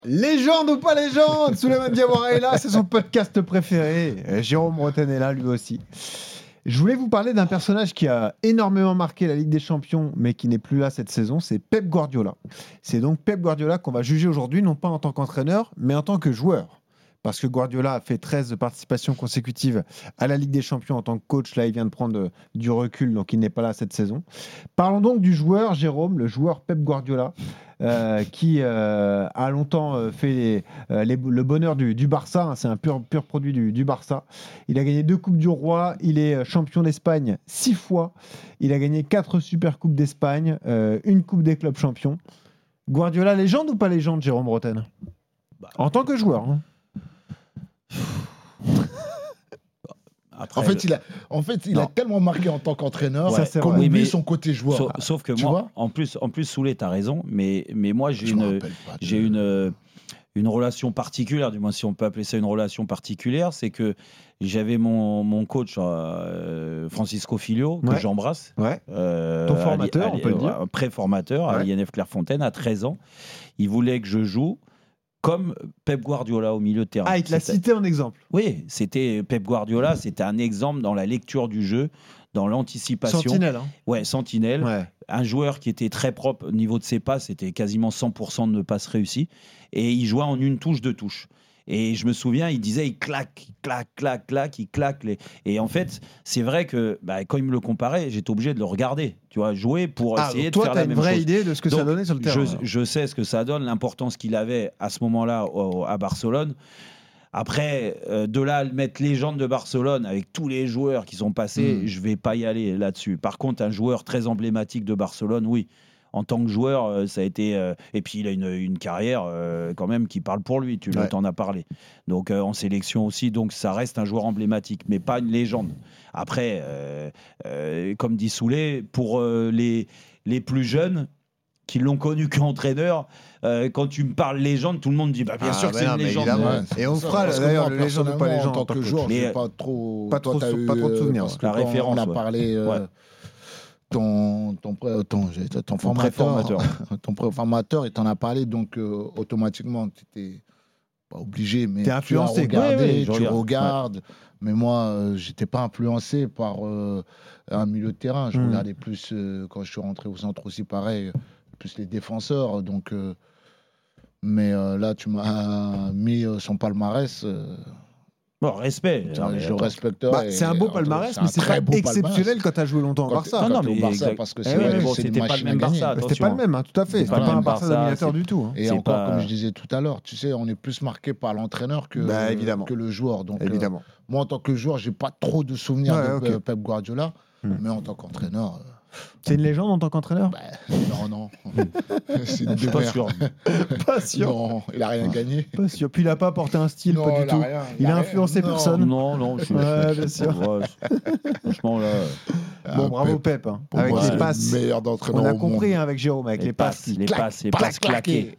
Légende ou pas légende, Souleymane Diawara est là, c'est son podcast préféré. Jérôme Rotten est là lui aussi. Je voulais vous parler d'un personnage qui a énormément marqué la Ligue des Champions, mais qui n'est plus là cette saison, c'est Pep Guardiola. C'est donc Pep Guardiola qu'on va juger aujourd'hui, non pas en tant qu'entraîneur, mais en tant que joueur. Parce que Guardiola a fait 13 participations consécutives à la Ligue des Champions en tant que coach. Là, il vient de prendre du recul, donc il n'est pas là cette saison. Parlons donc du joueur, Jérôme, le joueur Pep Guardiola, qui a longtemps fait le bonheur du Barça. Hein, c'est un pur produit du Barça. Il a gagné 2 Coupes du Roi. Il est champion d'Espagne 6 fois. Il a gagné 4 Super Coupes d'Espagne, 1 Coupe des clubs champions. Guardiola, légende ou pas légende, Jérôme Rotten ? En tant que joueur, hein. Après, en fait, il a tellement marqué en tant qu'entraîneur qu'on oublie son côté joueur. Sauf que moi, en plus, Soulé, tu as raison, mais moi, j'ai une relation particulière, du moins si on peut appeler ça une relation particulière, c'est que j'avais mon coach, Francisco Filho, que j'embrasse. Ton formateur, on peut le dire. Pré-formateur à l'INF Clairefontaine, à 13 ans. Il voulait que je joue comme Pep Guardiola au milieu de terrain. Ah, il te l'a cité en exemple. Oui, c'était Pep Guardiola, c'était un exemple dans la lecture du jeu, dans l'anticipation. Sentinelle. Hein. Ouais, sentinelle. Ouais. Un joueur qui était très propre au niveau de ses passes, c'était quasiment 100% de passes réussies. Et il jouait en une touche, 2 touches. Et je me souviens, il disait, il claque. Et en fait, c'est vrai que quand il me le comparait, j'étais obligé de le regarder, tu vois, jouer pour essayer de faire la même chose. Toi, tu as une vraie idée de ce que ça donnait sur le terrain. Je sais ce que ça donne, l'importance qu'il avait à ce moment-là à Barcelone. Après, de là à le mettre légende de Barcelone avec tous les joueurs qui sont passés, je ne vais pas y aller là-dessus. Par contre, un joueur très emblématique de Barcelone, oui. En tant que joueur, ça a été... et puis, il a une carrière quand même qui parle pour lui. Tu t'en as parlé. Donc, en sélection aussi. Donc, ça reste un joueur emblématique, mais pas une légende. Après, comme dit Soulé, pour les plus jeunes qui l'ont connu qu'entraîneur, quand tu me parles légende, tout le monde dit bien sûr que c'est une légende. Et on fera d'ailleurs le légende ou pas légende. En tant que joueur, je n'ai pas trop de souvenirs. La référence. On a parlé... Ton formateur, il t'en a parlé, donc automatiquement, tu n'étais pas obligé, mais t'es influencé, tu regardes. Ouais. Mais moi, je n'étais pas influencé par un milieu de terrain. Je regardais plus, quand je suis rentré au centre aussi, pareil, plus les défenseurs. Donc, mais là, tu m'as mis son palmarès. Bon, respect. Je respecterai. C'est un beau palmarès, mais c'est pas exceptionnel quand tu as joué longtemps au Barça. Non, mais au Barça, parce que c'était pas le même Barça. C'était pas le même, hein, tout à fait. C'était pas un Barça dominateur du tout. Et encore, comme je disais tout à l'heure, tu sais, on est plus marqué par l'entraîneur que le joueur. Donc, moi, en tant que joueur, j'ai pas trop de souvenirs de Pep Guardiola, mais en tant qu'entraîneur. C'est une légende en tant qu'entraîneur ? Non. C'est une pas sûr. Pas sûr. Non, il a rien gagné. Pas sûr. Puis il a pas apporté un style, non, pas du tout. Il a influencé personne. Non. Bien sûr. Franchement là. Bon, bravo Pep. Avec les passes. Meilleur d'entraîneur. On a compris avec Jérôme, avec les passes. Les passes claquées.